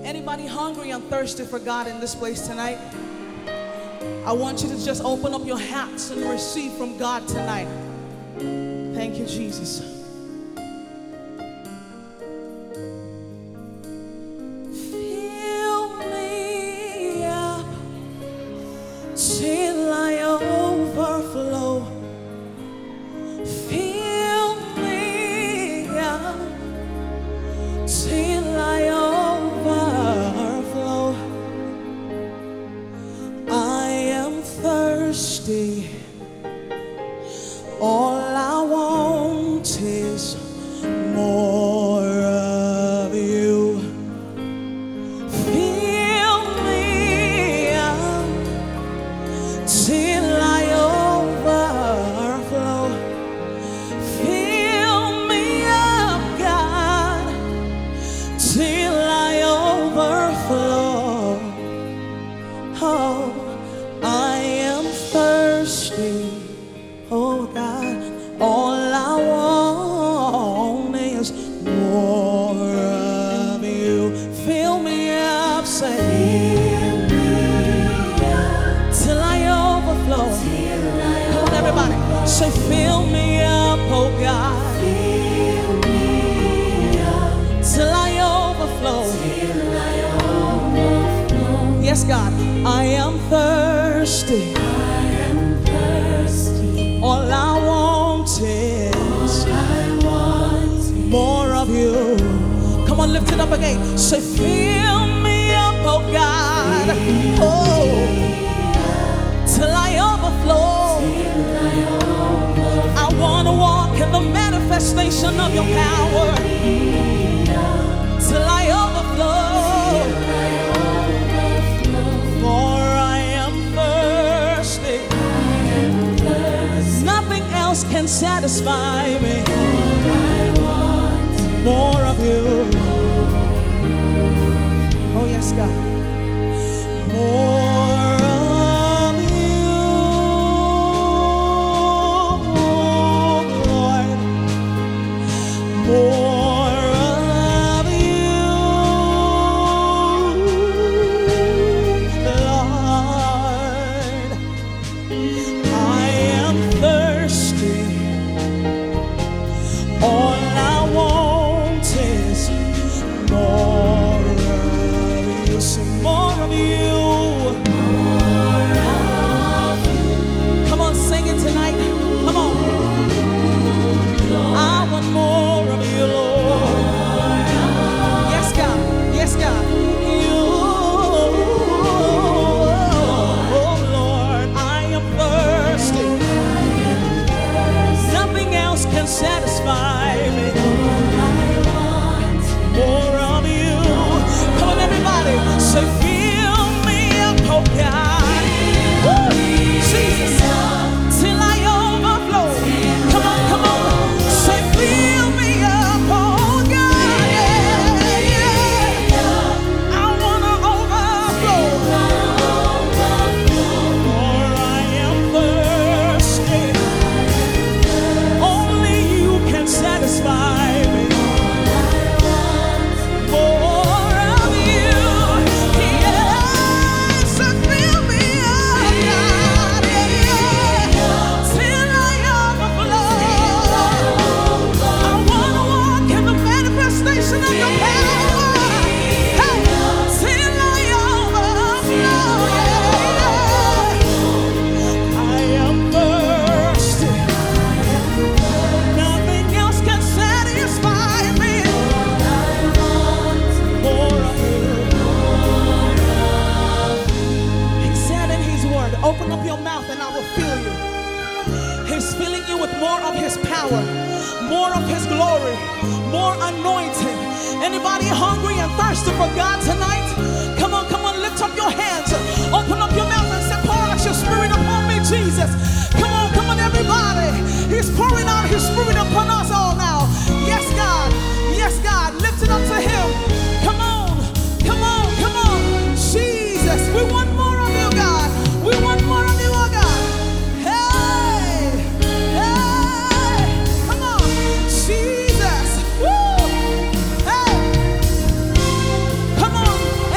Anybody hungry and thirsty for God in this place tonight? I want you to just open up your hearts and receive from God tonight. Thank you, Jesus. Fill me up till I overflow. Fill me up till I overflow. I am thirsty. All I want is more of you. Fill me up till I overflow. Fill me up, God, till I overflow. Oh, I am thirsty. Oh God, all I want is more of you. Fill me up, say, fill me up till I overflow. Come on, everybody, say, fill me up, oh God. Fill me up till I overflow. Yes, God, I am thirsty. All I want is more of you. Come on, lift it up again. Say, fill me up, oh God. Oh, till I overflow. I want to walk in the manifestation of your power. Till I overflow. For I am thirsty. Nothing else can satisfy me. More of you. Oh yes, God. More of you, Lord. More of you, Lord. I am thirsty. All I want is more of you. So more of you. Come on, sing it tonight. Come on. I want more of you, Lord. Yes, God. Yes, God. You, oh Lord, I am thirsty. Nothing else can satisfy me. More of you. Come on, everybody. Say, fill me up, oh God. Woo. Jesus. Till I overflow. Come on, come on. Say, fill me up, oh God. Yeah, yeah. I want to overflow. For I am thirsty. Only you can satisfy me. More of you. Yes, so fill me up, God. Yeah. Till I overflow. I want to walk in the manifestation of your power. Hey, till I overflow. Yeah. I am thirsty. Nothing else can satisfy me. More of you. He said in his word, open up your mouth and I will fill you. He's filling you with more of his power, more of his glory, more anointing. Anybody hungry and thirsty for God tonight? Come on, lift up your hands. Open up your mouth and say, pour out your spirit upon me, Jesus. Come on, everybody. He's pouring out his spirit upon us all now. Yes, God. Yes, God. Lift it up to him. Come on. Jesus, we want more of you, God. We want more of you, oh God. Hey. Come on. Jesus. Woo. Hey. Come on.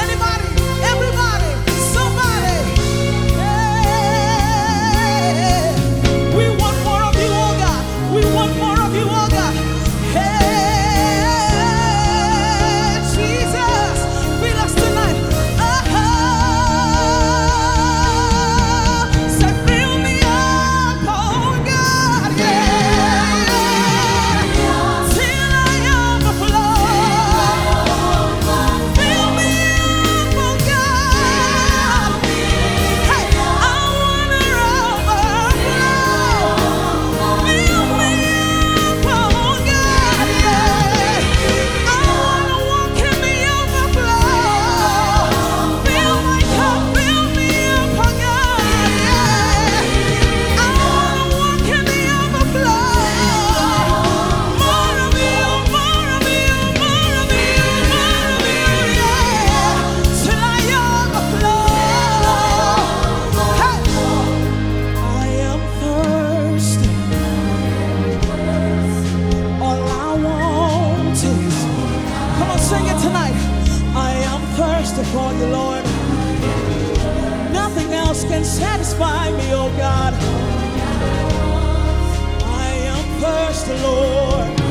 on, sing it tonight. I am thirsty for you, Lord. Nothing else can satisfy me, oh God. I am thirsty, Lord.